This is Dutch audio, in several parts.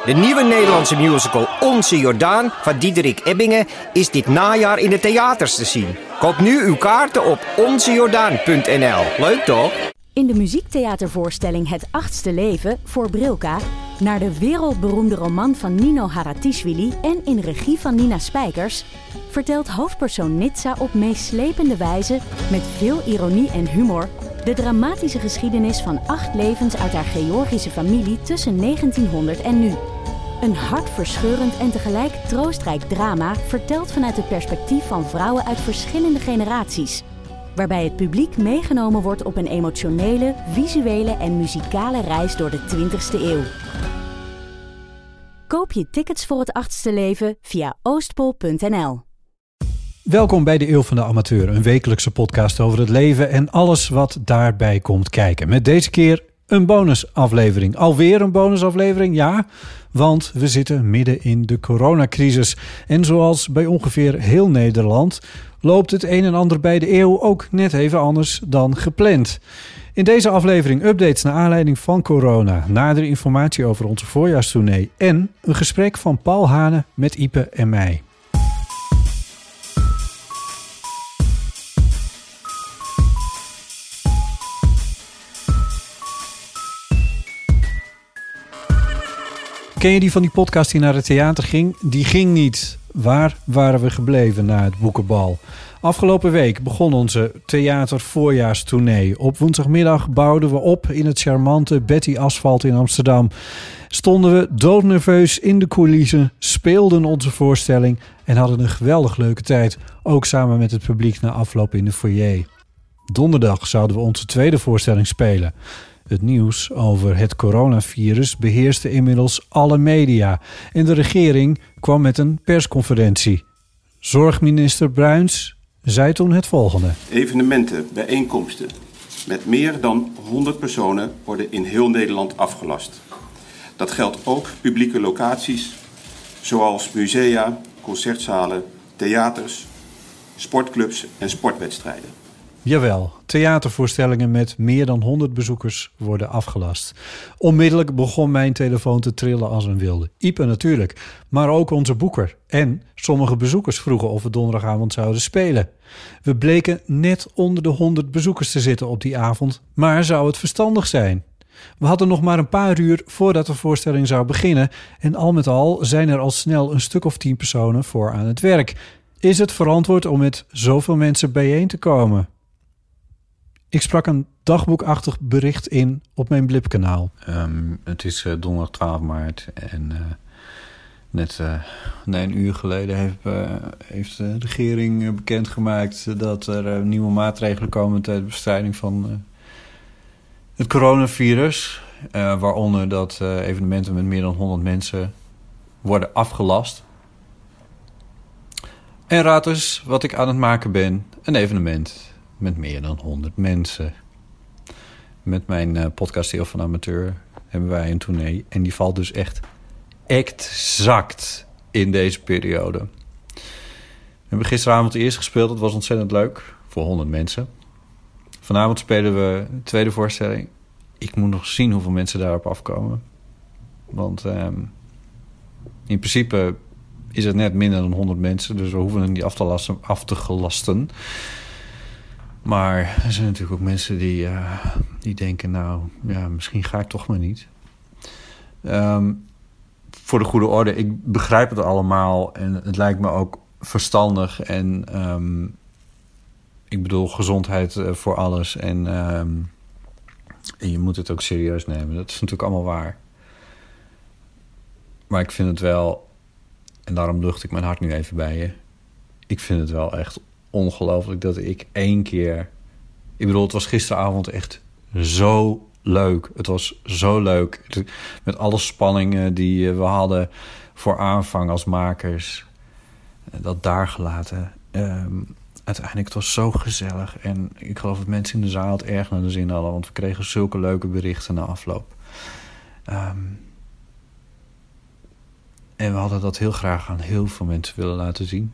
De nieuwe Nederlandse musical Onze Jordaan van Diederik Ebbingen is dit najaar in de theaters te zien. Koop nu uw kaarten op onzejordaan.nl. Leuk toch? In de muziektheatervoorstelling Het Achtste Leven voor Brilka naar de wereldberoemde roman van Nino Haratischvili en in regie van Nina Spijkers vertelt hoofdpersoon Nitsa op meeslepende wijze met veel ironie en humor de dramatische geschiedenis van 8 levens uit haar Georgische familie tussen 1900 en nu. Een hartverscheurend en tegelijk troostrijk drama verteld vanuit het perspectief van vrouwen uit verschillende generaties, waarbij het publiek meegenomen wordt op een emotionele, visuele en muzikale reis door de 20e eeuw. Koop je tickets voor Het Achtste Leven via oostpol.nl. Welkom bij de Eeuw van de Amateur, een wekelijkse podcast over het leven en alles wat daarbij komt kijken. Met deze keer een bonusaflevering. Alweer een bonusaflevering, ja, want we zitten midden in de coronacrisis. En zoals bij ongeveer heel Nederland loopt het een en ander bij de eeuw ook net even anders dan gepland. In deze aflevering updates naar aanleiding van corona, nadere informatie over onze voorjaarstournee en een gesprek van Paul Hane met Ipe en mij. Ken je die van die podcast die naar het theater ging? Die ging niet. Waar waren we gebleven na het boekenbal? Afgelopen week begon onze theatervoorjaarstournee. Op woensdagmiddag bouwden we op in het charmante Betty Asphalt in Amsterdam. Stonden we doodnerveus in de coulissen, speelden onze voorstelling en hadden een geweldig leuke tijd. Ook samen met het publiek na afloop in de foyer. Donderdag zouden we onze tweede voorstelling spelen. Het nieuws over het coronavirus beheerste inmiddels alle media en de regering kwam met een persconferentie. Zorgminister Bruins zei toen het volgende. Evenementen, bijeenkomsten met meer dan 100 personen worden in heel Nederland afgelast. Dat geldt ook publieke locaties zoals musea, concertzalen, theaters, sportclubs en sportwedstrijden. Jawel, theatervoorstellingen met meer dan 100 bezoekers worden afgelast. Onmiddellijk begon mijn telefoon te trillen als een wilde. Ipe natuurlijk, maar ook onze boeker. En sommige bezoekers vroegen of we donderdagavond zouden spelen. We bleken net onder de 100 bezoekers te zitten op die avond, maar zou het verstandig zijn? We hadden nog maar een paar uur voordat de voorstelling zou beginnen en al met al zijn er al snel een stuk of 10 personen voor aan het werk. Is het verantwoord om met zoveel mensen bijeen te komen? Ik sprak een dagboekachtig bericht in op mijn Blip-kanaal. Het is donderdag 12 maart en net een uur geleden heeft de regering bekendgemaakt dat er nieuwe maatregelen komen ter bestrijding van het coronavirus. Waaronder dat evenementen met meer dan 100 mensen worden afgelast. En raad dus wat ik aan het maken ben, een evenement met meer dan 100 mensen. Met mijn podcast Eeuw van de Amateur hebben wij een tournee. En die valt dus echt exact in deze periode. We hebben gisteravond eerst gespeeld. Dat was ontzettend leuk. Voor 100 mensen. Vanavond spelen we de tweede voorstelling. Ik moet nog zien hoeveel mensen daarop afkomen. Want in principe is het net minder dan 100 mensen. Dus we hoeven het niet af te gelasten. Maar er zijn natuurlijk ook mensen die denken, nou, ja, misschien ga ik toch maar niet. Voor de goede orde, ik begrijp het allemaal en het lijkt me ook verstandig. En ik bedoel, gezondheid voor alles. En je moet het ook serieus nemen. Dat is natuurlijk allemaal waar. Maar ik vind het wel, en daarom lucht ik mijn hart nu even bij je. Ik vind het wel echt ongelooflijk dat ik 1 keer... Ik bedoel, het was gisteravond echt zo leuk. Het was zo leuk. Met alle spanningen die we hadden voor aanvang als makers. Dat daar gelaten. Uiteindelijk, het was zo gezellig. En ik geloof dat mensen in de zaal het erg naar de zin hadden. Want we kregen zulke leuke berichten na afloop. En we hadden dat heel graag aan heel veel mensen willen laten zien.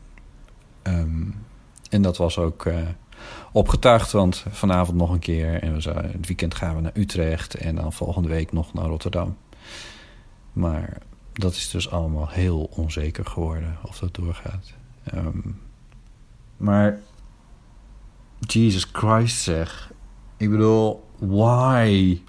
En dat was ook opgetuigd, want vanavond nog een keer. En het weekend gaan we naar Utrecht en dan volgende week nog naar Rotterdam. Maar dat is dus allemaal heel onzeker geworden of dat doorgaat. Maar Jesus Christ zeg. Ik bedoel, why?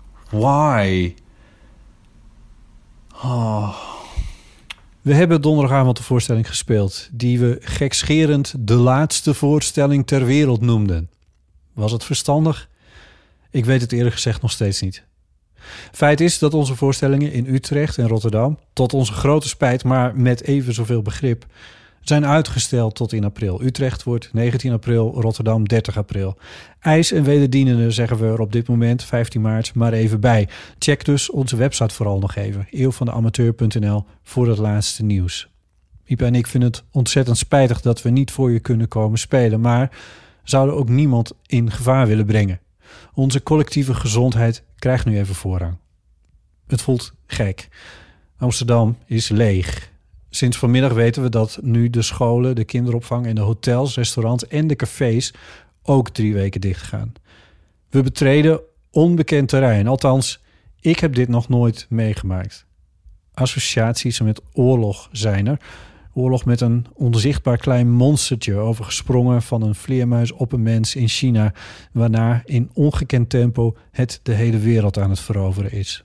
Oh. We hebben donderdagavond de voorstelling gespeeld die we gekscherend de laatste voorstelling ter wereld noemden. Was het verstandig? Ik weet het eerlijk gezegd nog steeds niet. Feit is dat onze voorstellingen in Utrecht en Rotterdam, tot onze grote spijt, maar met even zoveel begrip, zijn uitgesteld tot in april. Utrecht wordt 19 april, Rotterdam 30 april. Eis en wederdienende zeggen we er op dit moment, 15 maart, maar even bij. Check dus onze website vooral nog even, eeuwvandeamateur.nl, voor het laatste nieuws. Ipe en ik vinden het ontzettend spijtig dat we niet voor je kunnen komen spelen, maar zouden ook niemand in gevaar willen brengen. Onze collectieve gezondheid krijgt nu even voorrang. Het voelt gek. Amsterdam is leeg. Sinds vanmiddag weten we dat nu de scholen, de kinderopvang en de hotels, restaurants en de cafés ook 3 weken dicht gaan. We betreden onbekend terrein. Althans, ik heb dit nog nooit meegemaakt. Associaties met oorlog zijn er. Oorlog met een onzichtbaar klein monstertje overgesprongen van een vleermuis op een mens in China, waarna in ongekend tempo het de hele wereld aan het veroveren is.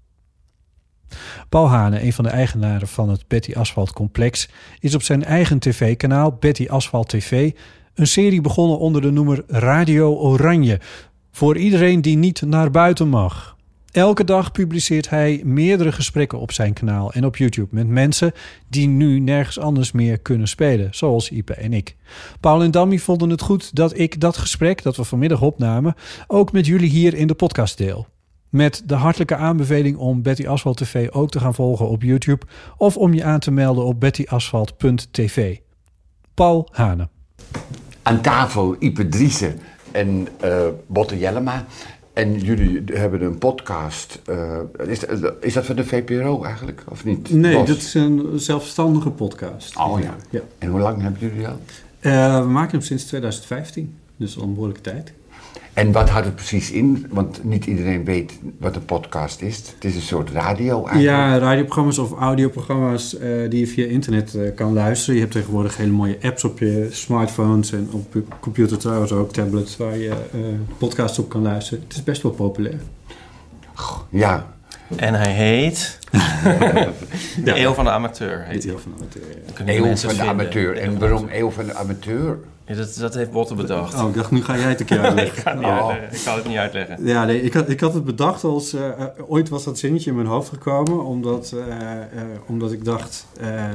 Paul Hane, een van de eigenaren van het Betty Asphalt complex, is op zijn eigen tv-kanaal Betty Asphalt TV een serie begonnen onder de noemer Radio Oranje, voor iedereen die niet naar buiten mag. Elke dag publiceert hij meerdere gesprekken op zijn kanaal en op YouTube met mensen die nu nergens anders meer kunnen spelen, zoals Ipe en ik. Paul en Dammy vonden het goed dat ik dat gesprek, dat we vanmiddag opnamen, ook met jullie hier in de podcast deel. Met de hartelijke aanbeveling om Betty Asphalt TV ook te gaan volgen op YouTube of om je aan te melden op bettyasphalt.tv. Paul Hane. Aan tafel Ipe Driessen en Botte Jellema. En jullie hebben een podcast. Is dat van de VPRO eigenlijk, of niet? Nee, dat is een zelfstandige podcast. Oh ja. Ja. En hoe lang hebben jullie al? We maken hem sinds 2015, dus al een behoorlijke tijd. En wat houdt het precies in? Want niet iedereen weet wat een podcast is. Het is een soort radio eigenlijk. Ja, radioprogramma's of audioprogramma's die je via internet kan luisteren. Je hebt tegenwoordig hele mooie apps op je smartphones en op je computer trouwens ook, tablets, waar je podcasts op kan luisteren. Het is best wel populair. Ja. En hij heet... de Eeuw van de Amateur. Heet Eeuw van de Amateur, ja. Eeuw van de Amateur. En waarom Eeuw van de Amateur? Ja, dat heeft Botte bedacht. Oh, ik dacht, nu ga jij het een keer uitleggen. Ik kan het niet uitleggen. Ja, nee, ik had het bedacht als... ooit was dat zinnetje in mijn hoofd gekomen, omdat ik dacht...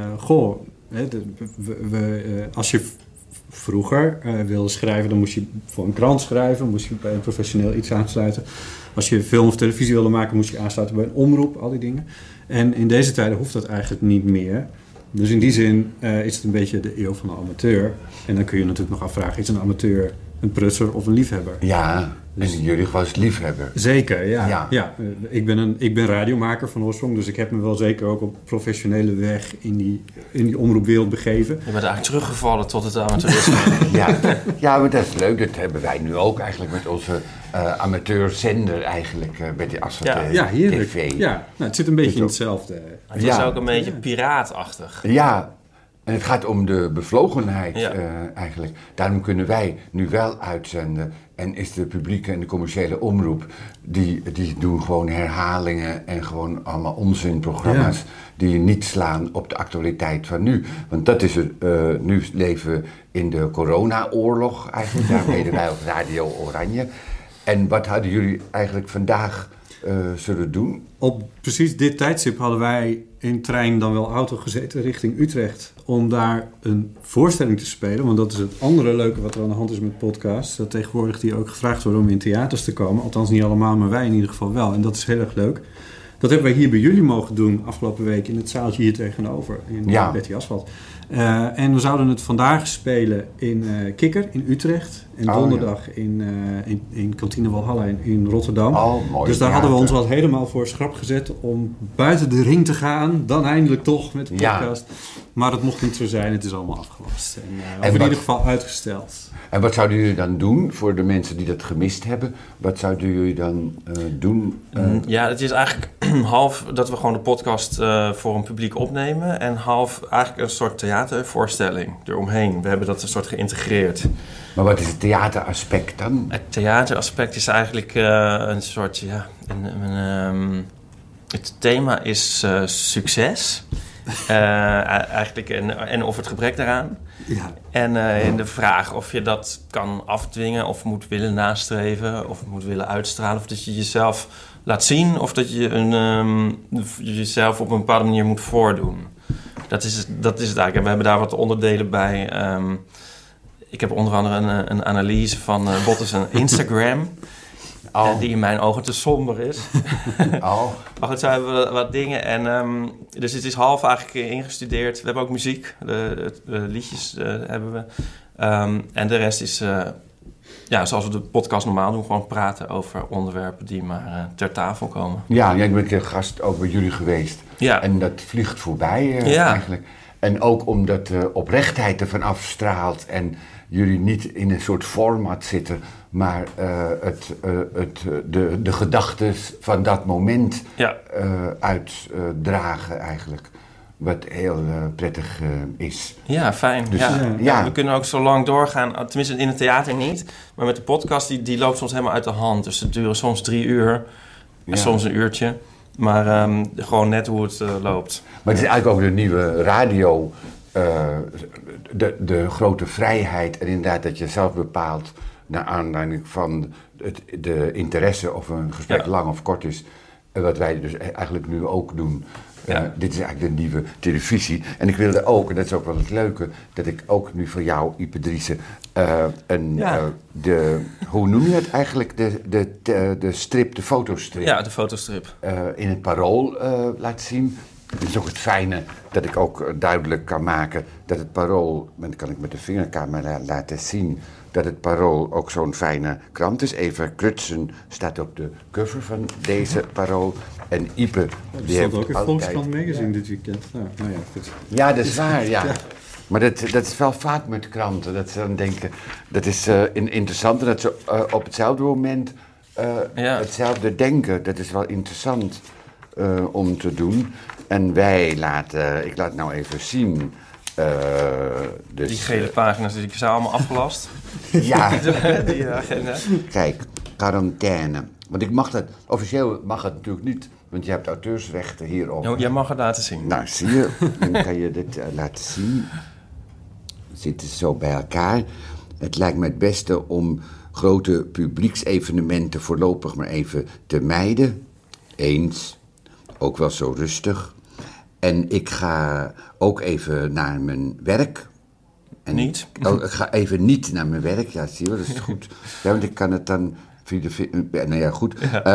als je vroeger wilde schrijven, dan moest je voor een krant schrijven, moest je bij een professioneel iets aansluiten. Als je film of televisie wilde maken, moest je aansluiten bij een omroep, al die dingen. En in deze tijden hoeft dat eigenlijk niet meer. Dus in die zin is het een beetje de eeuw van de amateur. En dan kun je natuurlijk nog afvragen, is een amateur een prutser of een liefhebber? Ja, dus in jullie geval is liefhebber. Zeker, ja. Ik ben radiomaker van oorsprong, dus ik heb me wel zeker ook op professionele weg in die omroepwereld begeven. Je bent eigenlijk teruggevallen tot het amateurisme. Ja, maar dat is leuk. Dat hebben wij nu ook eigenlijk met onze amateurzender eigenlijk, Betty Asphalt TV. Ja, heerlijk. Ja, nou, het zit een beetje in hetzelfde. Het is ook een beetje piraatachtig. Ja, en het gaat om de bevlogenheid eigenlijk. Daarom kunnen wij nu wel uitzenden. En is de publieke en de commerciële omroep, die doen gewoon herhalingen en gewoon allemaal onzinprogramma's die niet slaan op de actualiteit van nu. Want dat is het, nu leven we in de corona-oorlog eigenlijk. Daar deden wij op Radio Oranje. En wat hadden jullie eigenlijk vandaag zullen doen? Op precies dit tijdstip hadden wij in trein dan wel auto gezeten richting Utrecht om daar een voorstelling te spelen. Want dat is het andere leuke wat er aan de hand is met podcasts. Dat tegenwoordig die ook gevraagd worden om in theaters te komen. Althans niet allemaal, maar wij in ieder geval wel. En dat is heel erg leuk. Dat hebben wij hier bij jullie mogen doen afgelopen week in het zaaltje hier tegenover. In Betty Asphalt. En we zouden het vandaag spelen in Kikker in Utrecht. En donderdag in Kantine Walhalla in Rotterdam. Mooi, dus daar hadden we ons al helemaal voor schrap gezet om buiten de ring te gaan. Dan eindelijk toch met de podcast. Ja. Maar dat mocht niet zo zijn. Het is allemaal afgelast. En in ieder geval uitgesteld. En wat zouden jullie dan doen voor de mensen die dat gemist hebben? Wat zouden jullie dan doen? Ja, het is eigenlijk half dat we gewoon de podcast voor een publiek opnemen. En half eigenlijk een soort theatervoorstelling eromheen. We hebben dat een soort geïntegreerd. Maar wat is het theateraspect dan? Het theateraspect is eigenlijk een soort, het thema is succes. Eigenlijk en of het gebrek daaraan. Ja. En in de vraag of je dat kan afdwingen of moet willen nastreven of moet willen uitstralen. Of dat je jezelf laat zien of dat je jezelf op een bepaalde manier moet voordoen. Dat is het eigenlijk. En we hebben daar wat onderdelen bij. Ik heb onder andere een analyse van Bottes en Instagram. Die in mijn ogen te somber is. Maar goed, zo hebben we wat dingen. En, dus het is half eigenlijk ingestudeerd. We hebben ook muziek. De liedjes hebben we. En de rest is, zoals we de podcast normaal doen... gewoon praten over onderwerpen die maar ter tafel komen. Ja, ik ben een gast ook bij jullie geweest. Ja. En dat vliegt voorbij eigenlijk. En ook omdat de oprechtheid ervan afstraalt... en jullie niet in een soort format zitten... maar de gedachten van dat moment uitdragen eigenlijk. Wat heel prettig is. Ja, fijn. Dus, we kunnen ook zo lang doorgaan. Tenminste in het theater niet. Maar met de podcast, die loopt soms helemaal uit de hand. Dus het duurt soms 3 uur. En soms een uurtje. Maar gewoon net hoe het loopt. Maar het is eigenlijk ook de nieuwe radio... de grote vrijheid en inderdaad dat je zelf bepaalt... naar aanleiding van de interesse of een gesprek lang of kort is... wat wij dus eigenlijk nu ook doen. Dit is eigenlijk de nieuwe televisie. En ik wilde ook, en dat is ook wel het leuke... dat ik ook nu voor jou, Ipe Driessen... hoe noem je het eigenlijk? De strip, de fotostrip. Ja, de fotostrip. In het Parool laat zien... Het is ook het fijne dat ik ook duidelijk kan maken dat het Parool... dat kan ik met de vingercamera laten zien... dat het Parool ook zo'n fijne krant is. Eva Krutsen staat op de cover van deze Parool. En Ipe... die heeft ook in Volkskrant Magazine dit weekend. Ja, dat is waar, ja. Maar dat is wel vaak met kranten. Dat ze dan denken... Dat is interessant dat ze op hetzelfde moment hetzelfde denken. Dat is wel interessant om te doen... En wij laten, ik laat nou even zien... dus, die gele pagina's, die zijn allemaal afgelast. Ja. Die agenda. Kijk, quarantaine. Want ik mag dat, officieel mag het natuurlijk niet... want je hebt auteursrechten hierop. Oh, jij mag het laten zien. Nou, zie je, dan kan je dit laten zien. We zitten zo bij elkaar. Het lijkt me het beste om grote publieksevenementen... voorlopig maar even te mijden. Eens. Ook wel zo rustig. En ik ga ook even naar mijn werk. En niet? Ik ga even niet naar mijn werk. Ja, zie je, dat is goed. Ja, want ik kan het dan... Nou ja, goed.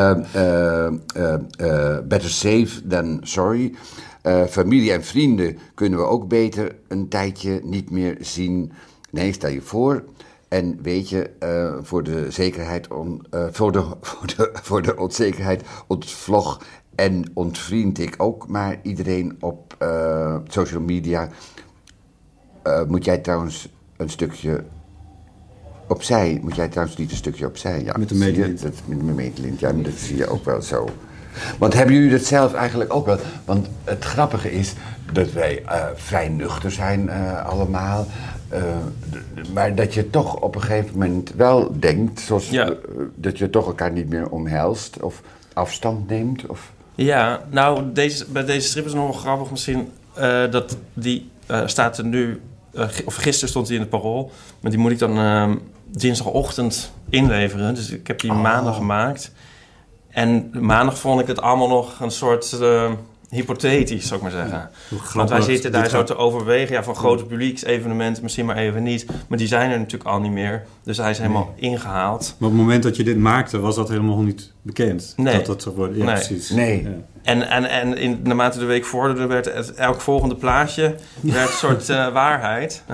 Better safe than sorry. Familie en vrienden kunnen we ook beter een tijdje niet meer zien. Nee, stel je voor. En weet je, voor de zekerheid... voor de onzekerheid ontvlog... En ontvriend ik ook maar iedereen op social media. Moet jij trouwens een stukje opzij? Moet jij trouwens niet een stukje opzij? Ja, met de meetlint. Met de meetlint, ja, dat zie je ook wel zo. Want hebben jullie dat zelf eigenlijk ook wel? Want het grappige is dat wij vrij nuchter zijn allemaal. Maar dat je toch op een gegeven moment wel denkt... Zoals, dat je toch elkaar niet meer omhelst of afstand neemt of... Ja, nou, bij deze strip is het nog wel grappig misschien... dat die staat er nu... of gisteren stond die in het Parool... maar die moet ik dan dinsdagochtend inleveren. Dus ik heb die maandag gemaakt. En maandag vond ik het allemaal nog een soort... hypothetisch, zou ik maar zeggen. Want wij zitten daar zo te overwegen... van grote publieksevenementen, misschien maar even niet. Maar die zijn er natuurlijk al niet meer. Dus hij is helemaal ingehaald. Maar op het moment dat je dit maakte... was dat helemaal niet bekend? Nee. Dat zou worden. Ja, nee. Precies. Nee. Ja. En naarmte de week vorderde... werd elk volgende plaatje werd een soort waarheid.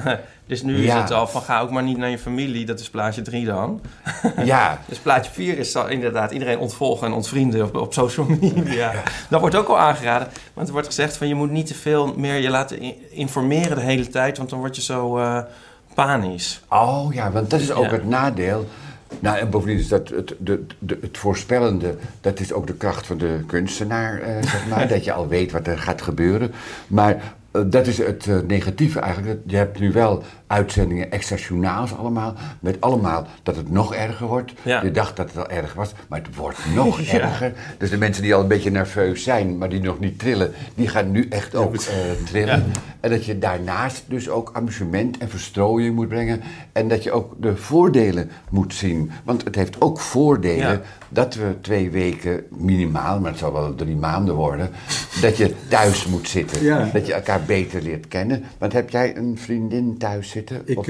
Dus nu is het al van ga ook maar niet naar je familie. Dat is plaatje 3 dan. Ja. Dus plaatje 4 is inderdaad iedereen ontvolgen en ontvrienden op social media. Ja. Dat wordt ook al aangeraden. Want er wordt gezegd van je moet niet te veel meer je laten informeren de hele tijd. Want dan word je zo panisch. Oh ja, want dat is ook het nadeel. Nou, en bovendien is dat het voorspellende, dat is ook de kracht van de kunstenaar, zeg maar. Dat je al weet wat er gaat gebeuren. Maar dat is het negatieve eigenlijk. Je hebt nu wel uitzendingen extra journaals allemaal. Met allemaal dat het nog erger wordt. Ja. Je dacht dat het al erg was, maar het wordt nog erger. Dus de mensen die al een beetje nerveus zijn, maar die nog niet trillen, die gaan nu echt ook trillen. Ja. En dat je daarnaast dus ook amusement en verstrooiing moet brengen. En dat je ook de voordelen moet zien. Want het heeft ook voordelen dat we 2 weken minimaal, maar het zal wel 3 maanden worden, dat je thuis moet zitten. Ja. Dat je elkaar beter leert kennen. Want heb jij een vriendin thuis zitten?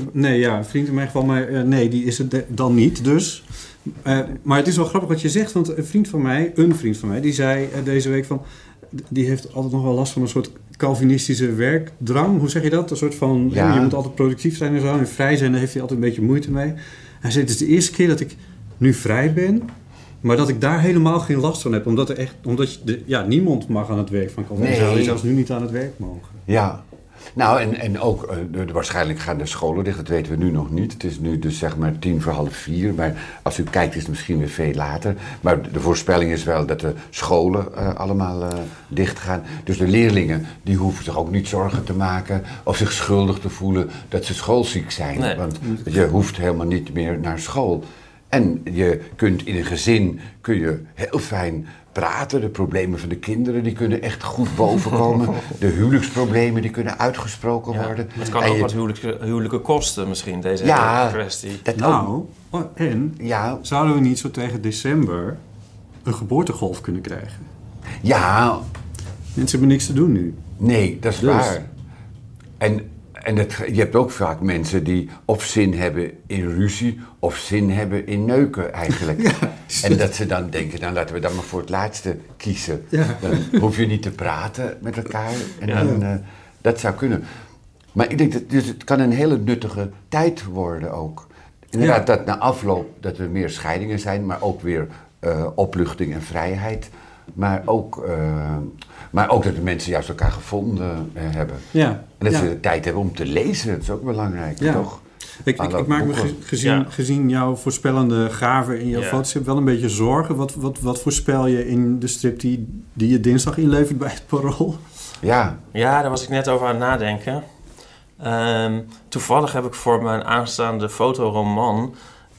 Een vriend in mijn geval, maar nee, die is het dan niet. Dus. Maar het is wel grappig wat je zegt, want een vriend van mij, die zei deze week van, die heeft altijd nog wel last van een soort Calvinistische werkdrang. Hoe zeg je dat? Een soort van, je moet altijd productief zijn en zo. En vrij zijn, daar heeft hij altijd een beetje moeite mee. Hij zei, het is de eerste keer dat ik nu vrij ben, maar dat ik daar helemaal geen last van heb. Omdat niemand mag aan het werk van Calvin. Zou je zelfs nu niet aan het werk mogen. Ja. Nou, en ook, waarschijnlijk gaan de scholen dicht, dat weten we nu nog niet. Het is nu dus zeg maar 3:45, maar als u kijkt is het misschien weer veel later. Maar de voorspelling is wel dat de scholen allemaal dicht gaan. Dus de leerlingen, die hoeven zich ook niet zorgen te maken of zich schuldig te voelen dat ze schoolziek zijn. Nee. Want je hoeft helemaal niet meer naar school. En je kunt in een gezin, heel fijn praten. De problemen van de kinderen, die kunnen echt goed bovenkomen. De huwelijksproblemen, die kunnen uitgesproken worden. Het kan ook wat huwelijke kosten misschien, deze kwestie. Zouden we niet zo tegen december een geboortegolf kunnen krijgen? Ja. Mensen hebben niks te doen nu. Nee, dat is waar. En je hebt ook vaak mensen die of zin hebben in ruzie of zin hebben in neuken eigenlijk. Ja, en dat ze dan denken, nou laten we dan maar voor het laatste kiezen. Ja. Dan hoef je niet te praten met elkaar. En dat zou kunnen. Maar ik denk dat het kan een hele nuttige tijd worden ook. Inderdaad, dat na afloop dat er meer scheidingen zijn, maar ook weer opluchting en vrijheid. Maar ook dat de mensen juist elkaar gevonden hebben. Ja. En dat ze de tijd hebben om te lezen, dat is ook belangrijk, toch? Ik maak me gezien jouw voorspellende gave in jouw foto's wel een beetje zorgen. Wat voorspel je in de strip die je dinsdag inlevert bij het Parool? Ja, daar was ik net over aan het nadenken. Toevallig heb ik voor mijn aanstaande fotoroman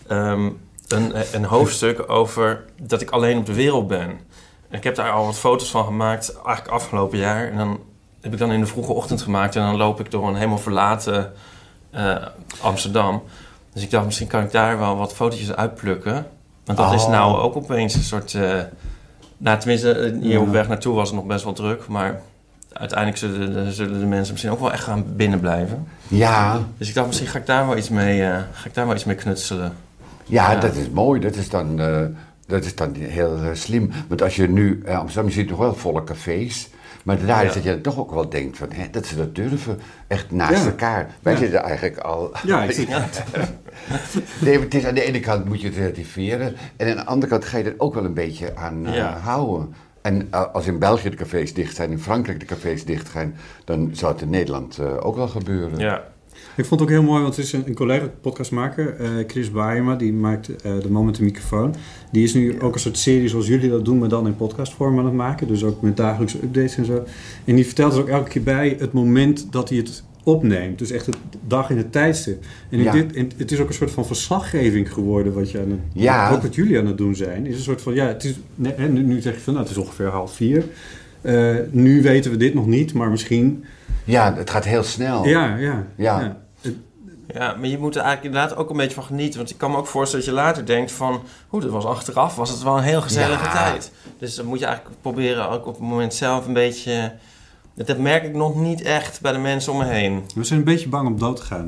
een hoofdstuk over dat ik alleen op de wereld ben. Ik heb daar al wat foto's van gemaakt, eigenlijk afgelopen jaar. En dan heb ik dan in de vroege ochtend gemaakt. En dan loop ik door een helemaal verlaten Amsterdam. Dus ik dacht, misschien kan ik daar wel wat fotootjes uitplukken. Want dat is nou ook opeens een soort... tenminste, hier op weg naartoe was het nog best wel druk. Maar uiteindelijk zullen de mensen misschien ook wel echt gaan binnenblijven. Ja. Dus ik dacht, misschien ga ik daar wel iets mee knutselen. Ja, dat is mooi. Dat is dan heel slim. Want als je nu... Amsterdam, je ziet nog wel volle cafés. Maar daar is dat je toch ook wel denkt van... dat ze dat durven. Echt naast elkaar. Wij zitten eigenlijk al... Ja, ik zie het. Nee, het is aan de ene kant moet je het relativeren. En aan de andere kant ga je er ook wel een beetje aan houden. En als in België de cafés dicht zijn... in Frankrijk de cafés dicht zijn... dan zou het in Nederland ook wel gebeuren. Ja. Ik vond het ook heel mooi, want het is een collega podcastmaker, Chris Baaema, die maakt De Man met de Microfoon. Die is nu ook een soort serie zoals jullie dat doen, maar dan in podcastvorm aan het maken. Dus ook met dagelijkse updates en zo. En die vertelt er ook elke keer bij het moment dat hij het opneemt. Dus echt de dag in het tijdstip. En het is ook een soort van verslaggeving geworden wat je ook wat jullie aan het doen zijn. Is een soort van, het is, nu zeg je van, het is ongeveer 3:30. Nu weten we dit nog niet, maar misschien... Ja, het gaat heel snel. Ja, maar je moet er eigenlijk inderdaad ook een beetje van genieten. Want ik kan me ook voorstellen dat je later denkt van... dat was achteraf, was het wel een heel gezellige tijd. Dus dan moet je eigenlijk proberen ook op het moment zelf een beetje... Dat merk ik nog niet echt bij de mensen om me heen. We zijn een beetje bang om dood te gaan.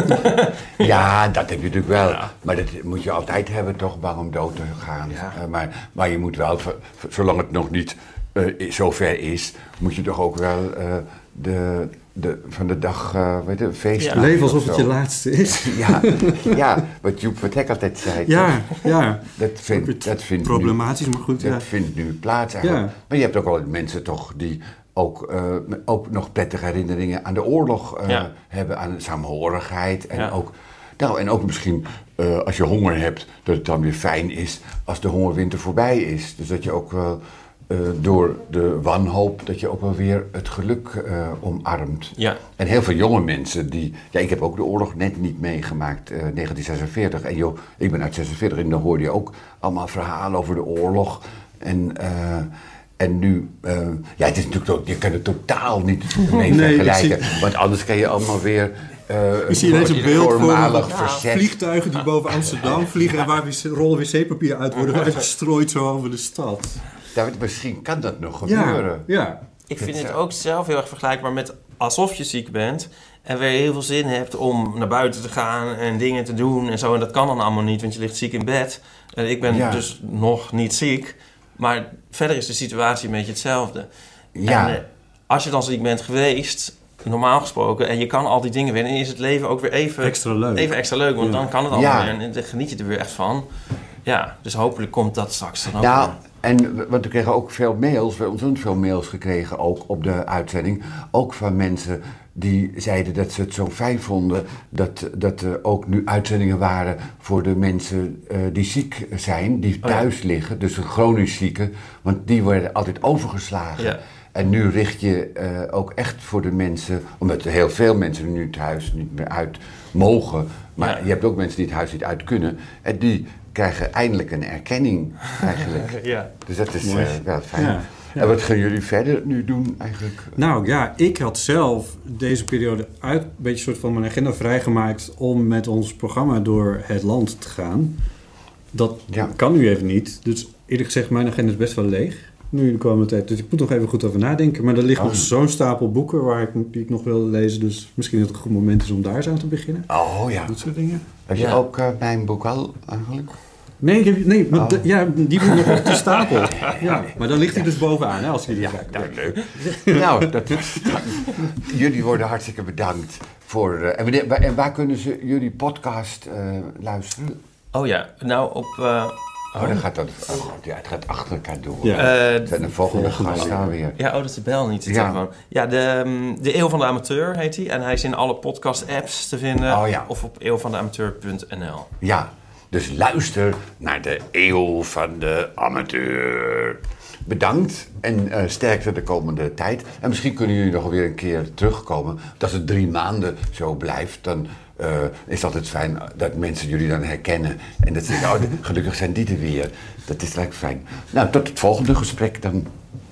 Ja, dat heb je natuurlijk wel. Ja. Maar dat moet je altijd hebben, toch? Bang om dood te gaan. Ja. Maar je moet wel, zolang het nog niet zover is... moet je toch ook wel van de dag, feest. Ja. Leef alsof het je laatste is. Ja, wat Joep Vertek altijd zei. Ja. Dat vindt problematisch, maar goed. Dat vindt nu plaats eigenlijk. Ja. Maar je hebt ook wel mensen toch die ook nog prettige herinneringen aan de oorlog hebben, aan de saamhorigheid. En ook misschien als je honger hebt, dat het dan weer fijn is als de hongerwinter voorbij is. Dus dat je ook wel door de wanhoop, dat je ook wel weer het geluk omarmt. Ja. En heel veel jonge mensen die... Ja, ik heb ook de oorlog net niet meegemaakt, 1946. En joh, ik ben uit 46 en dan hoorde je ook allemaal verhalen over de oorlog. En nu, het is natuurlijk ook, je kan het totaal niet mee vergelijken. Want anders kan je allemaal weer... Ik zie ineens een beeld voor vliegtuigen die boven Amsterdam vliegen en waar rollen wc-papier uit worden uitgestrooid zo over de stad. Misschien kan dat nog gebeuren. Ja. Ik vind het ook zelf heel erg vergelijkbaar met alsof je ziek bent en weer heel veel zin hebt om naar buiten te gaan en dingen te doen en zo. En dat kan dan allemaal niet, want je ligt ziek in bed. En ik ben dus nog niet ziek. Maar verder is de situatie een beetje hetzelfde. Ja. En als je dan ziek bent geweest, normaal gesproken, en je kan al die dingen weer, dan is het leven ook weer even extra leuk. Want dan kan het allemaal weer en dan geniet je er weer echt van. Ja, dus hopelijk komt dat straks dan ook weer. Want we kregen ook veel mails, we hebben ontzettend veel mails gekregen ook op de uitzending. Ook van mensen die zeiden dat ze het zo fijn vonden dat er ook nu uitzendingen waren voor de mensen die ziek zijn, die thuis liggen. Dus de chronisch zieken, want die worden altijd overgeslagen. Ja. En nu richt je ook echt voor de mensen, omdat er heel veel mensen nu het huis niet meer uit mogen. Maar je hebt ook mensen die het huis niet uit kunnen. En die krijgen eindelijk een erkenning eigenlijk. Dus dat is wel fijn. Ja. En wat gaan jullie verder nu doen eigenlijk? Nou ja, ik had zelf deze periode een beetje soort van mijn agenda vrijgemaakt om met ons programma door het land te gaan. Dat kan nu even niet. Dus eerlijk gezegd, mijn agenda is best wel leeg nu in de komende tijd. Dus ik moet nog even goed over nadenken. Maar er ligt nog zo'n stapel boeken die ik nog wil lezen. Dus misschien dat het een goed moment is om daar eens aan te beginnen. Oh ja. Dat soort dingen. Heb je ook mijn boek al eigenlijk? Nee, die moet nog op de stapel. Ja, maar dan ligt hij dus bovenaan, hè, als je die leuk. Nou, jullie worden hartstikke bedankt voor... en waar kunnen ze jullie podcast luisteren? Oh ja, nou op... dan gaat dat... het gaat achter elkaar door. Ja. En de volgende gast daar weer. Ja, dat is de bel niet. Ja, de Eeuw van de Amateur heet hij. En hij is in alle podcast-apps te vinden. Of op eeuwvandeamateur.nl. Ja. Dus luister naar de Eeuw van de Amateur. Bedankt en sterkte de komende tijd. En misschien kunnen jullie nog weer een keer terugkomen. Als het 3 maanden zo blijft, dan is het altijd fijn dat mensen jullie dan herkennen. En dat ze zeggen, gelukkig zijn die er weer. Dat is eigenlijk fijn. Nou, tot het volgende gesprek dan.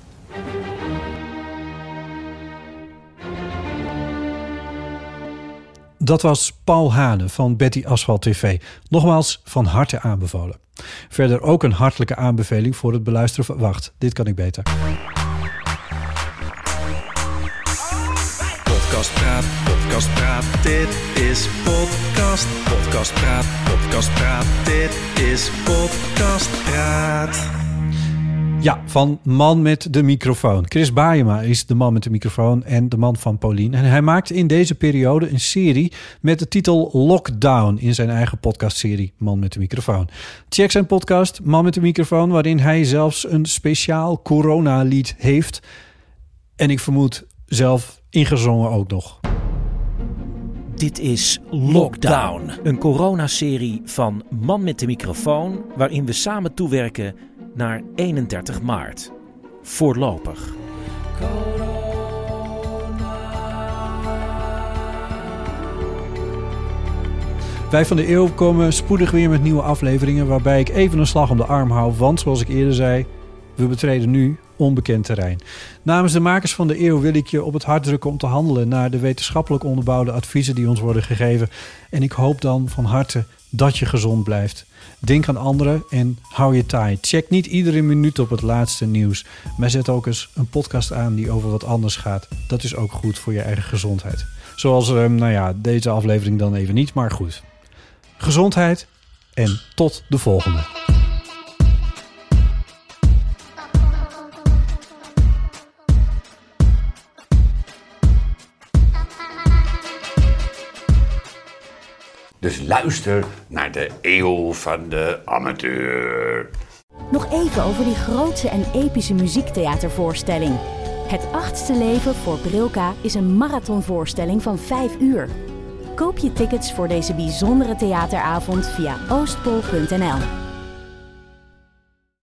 Dat was Paul Hane van Betty Asphalt TV. Nogmaals van harte aanbevolen. Verder ook een hartelijke aanbeveling voor het beluisteren van... Wacht, dit kan ik beter. Podcast praat, dit is podcast. Podcast praat, dit is podcast praat. Ja, van Man met de microfoon. Chris Baaijema is de man met de microfoon en de man van Paulien. En hij maakt in deze periode een serie met de titel Lockdown in zijn eigen podcastserie Man met de microfoon. Check zijn podcast Man met de microfoon, waarin hij zelfs een speciaal coronalied heeft. En ik vermoed zelf ingezongen ook nog. Dit is Lockdown, een coronaserie van Man met de microfoon, waarin we samen toewerken naar 31 maart. Voorlopig. Wij van de Eeuw komen spoedig weer met nieuwe afleveringen, waarbij ik even een slag om de arm hou. Want, zoals ik eerder zei, we betreden nu onbekend terrein. Namens de makers van de Eeuw wil ik je op het hart drukken om te handelen naar de wetenschappelijk onderbouwde adviezen die ons worden gegeven. En ik hoop dan van harte dat je gezond blijft. Denk aan anderen en hou je taai. Check niet iedere minuut op het laatste nieuws. Maar zet ook eens een podcast aan die over wat anders gaat. Dat is ook goed voor je eigen gezondheid. Zoals, deze aflevering dan even niet, maar goed. Gezondheid en tot de volgende. Dus luister naar de Eeuw van de Amateur. Nog even over die grootse en epische muziektheatervoorstelling. Het 8e leven voor Brilka is een marathonvoorstelling van 5 uur. Koop je tickets voor deze bijzondere theateravond via oostpol.nl.